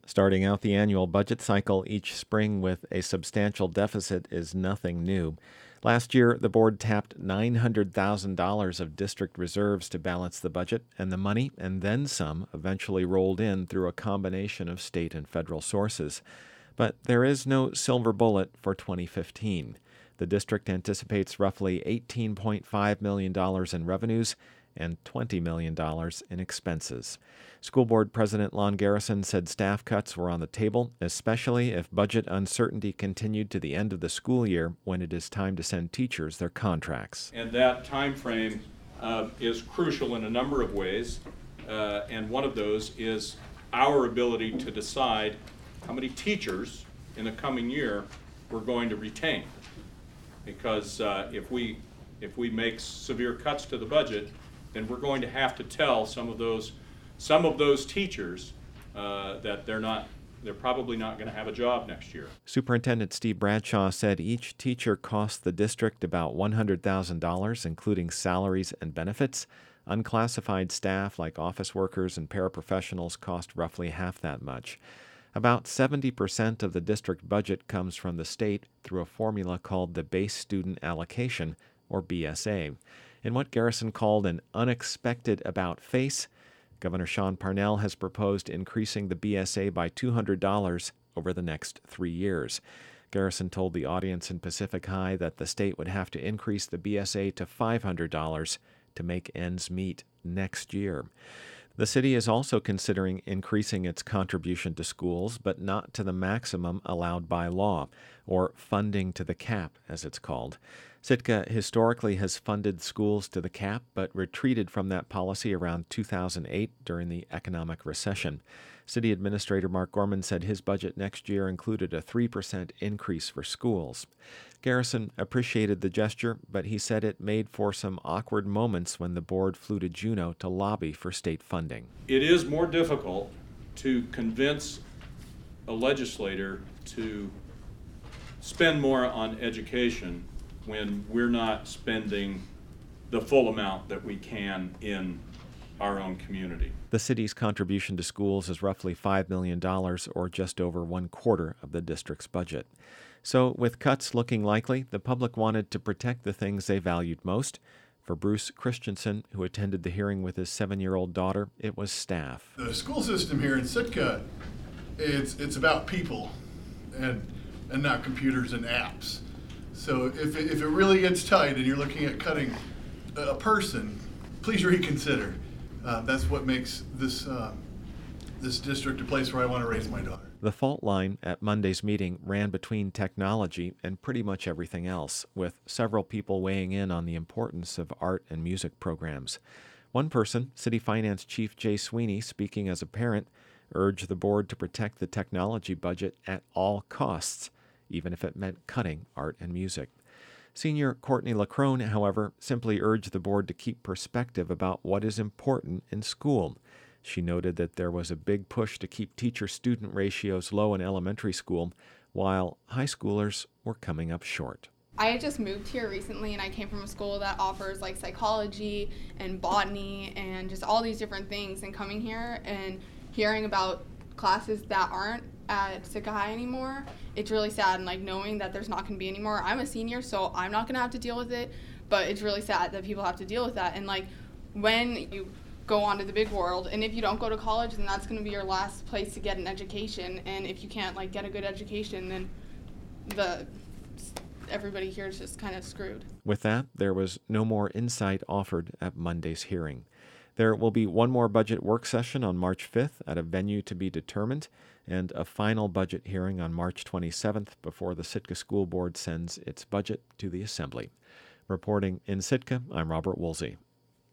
Starting out the annual budget cycle each spring with a substantial deficit is nothing new. Last year, the board tapped $900,000 of district reserves to balance the budget, and the money, and then some, eventually rolled in through a combination of state and federal sources. But there is no silver bullet for 2015. The district anticipates roughly $18.5 million in revenues and $20 million in expenses. School Board President Lon Garrison said staff cuts were on the table, especially if budget uncertainty continued to the end of the school year when it is time to send teachers their contracts. And that time frame is crucial in a number of ways, and one of those is our ability to decide how many teachers in the coming year we're going to retain. Because if we make severe cuts to the budget, then we're going to have to tell some of those teachers that they're probably not going to have a job next year. Superintendent Steve Bradshaw said each teacher cost the district about $100,000, including salaries and benefits. Unclassified staff like office workers and paraprofessionals cost roughly half that much. About 70% of the district budget comes from the state through a formula called the Base Student Allocation, or BSA. In what Garrison called an unexpected about-face, Governor Sean Parnell has proposed increasing the BSA by $200 over the next 3 years. Garrison told the audience in Pacific High that the state would have to increase the BSA to $500 to make ends meet next year. The city is also considering increasing its contribution to schools, but not to the maximum allowed by law, or funding to the cap, as it's called. Sitka historically has funded schools to the cap, but retreated from that policy around 2008 during the economic recession. City Administrator Mark Gorman said his budget next year included a 3% increase for schools. Garrison appreciated the gesture, but he said it made for some awkward moments when the board flew to Juneau to lobby for state funding. It is more difficult to convince a legislator to spend more on education when we're not spending the full amount that we can in our own community. The city's contribution to schools is roughly $5 million, or just over 1/4 of the district's budget. So, with cuts looking likely, the public wanted to protect the things they valued most. For Bruce Christensen, who attended the hearing with his 7-year-old daughter, it was staff. The school system here in Sitka, it's about people and not computers and apps. So if it really gets tight and you're looking at cutting a person, please reconsider. That's what makes this district a place where I want to raise my daughter. The fault line at Monday's meeting ran between technology and pretty much everything else, with several people weighing in on the importance of art and music programs. One person, City Finance Chief Jay Sweeney, speaking as a parent, urged the board to protect the technology budget at all costs, even if it meant cutting art and music. Senior Courtney LaCrone, however, simply urged the board to keep perspective about what is important in school. She noted that there was a big push to keep teacher-student ratios low in elementary school, while high schoolers were coming up short. I had just moved here recently, and I came from a school that offers like psychology and botany and just all these different things, and coming here and hearing about classes that aren't at Sitka High anymore, it's really sad, and like knowing that there's not going to be any more. I'm a senior, so I'm not going to have to deal with it, but it's really sad that people have to deal with that. And like when you go on to the big world, and if you don't go to college, then that's going to be your last place to get an education, and if you can't like get a good education, then everybody here is just kind of screwed. With that, there was no more insight offered at Monday's hearing. There will be one more budget work session on March 5th at a venue to be determined, and a final budget hearing on March 27th before the Sitka School Board sends its budget to the Assembly. Reporting in Sitka, I'm Robert Woolsey.